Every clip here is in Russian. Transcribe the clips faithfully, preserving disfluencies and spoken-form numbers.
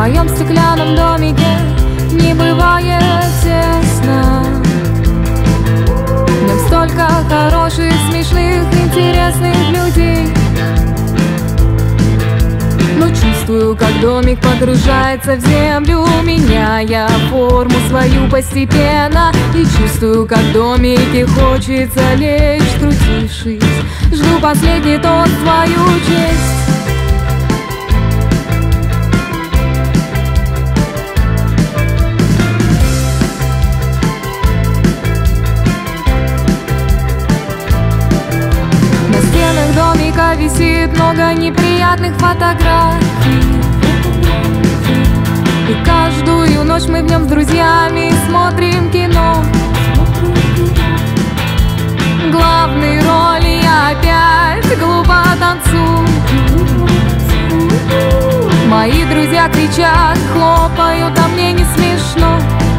моем стеклянном домике не бывает тесно. В нем столько хороших, смешных, интересных людей. Но чувствую, как домик погружается в землю, меняя форму свою постепенно. И чувствую, как в домике хочется лечь, скрутившись. Жду последний тост в твою честь. Висит много неприятных фотографий, и каждую ночь мы в нем с друзьями смотрим кино. Главные роли я опять глупо танцую. Мои друзья кричат, хлопают, а мне не смешно.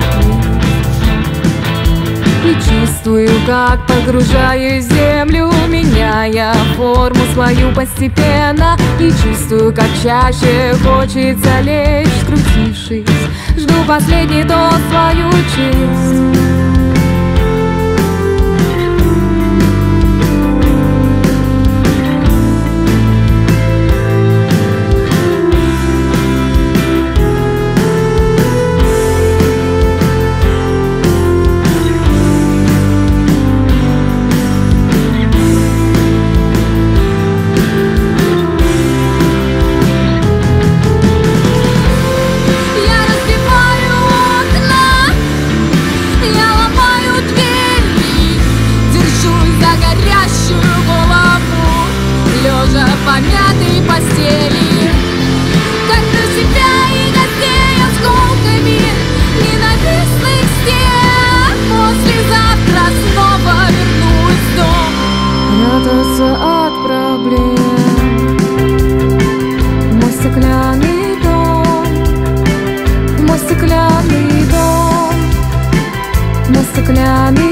И чувствую, как погружаюсь в землю, меняя форму свою постепенно. И чувствую, как чаще хочется лечь, скрутившись. Жду последний тост в свою честь. Помятой постели, как про себя и гостей осколками ненавистных стен. Послезавтра снова вернусь в дом, прятаться от проблем. Мой стеклянный дом, мой стеклянный дом, мой стеклянный